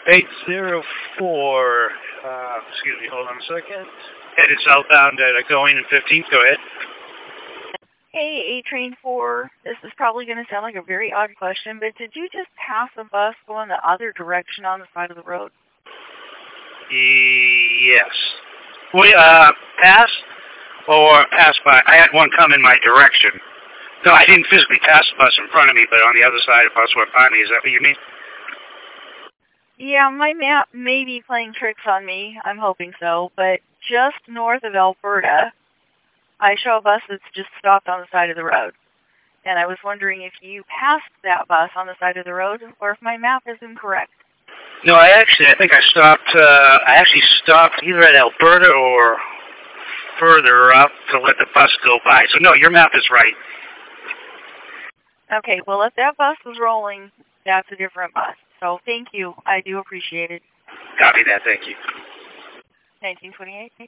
804, excuse me, hold on a second. Headed southbound at going in 15th, go ahead. Hey, A-Train 4, this is probably going to sound like a very odd question, but did you just pass a bus going the other direction on the side of the road? Yes. We, pass or pass by? I had one come in my direction. No, I didn't physically pass the bus in front of me, but on the other side the bus went by me. Is that what you mean? Yeah, my map may be playing tricks on me. I'm hoping so, but just north of Alberta, I show a bus that's just stopped on the side of the road. And I was wondering if you passed that bus on the side of the road or if my map is incorrect. No, I think I stopped either at Alberta or further up to let the bus go by. So no, your map is right. Okay, well, if that bus was rolling, that's a different bus. So thank you. I do appreciate it. Copy that. Thank you. 1928.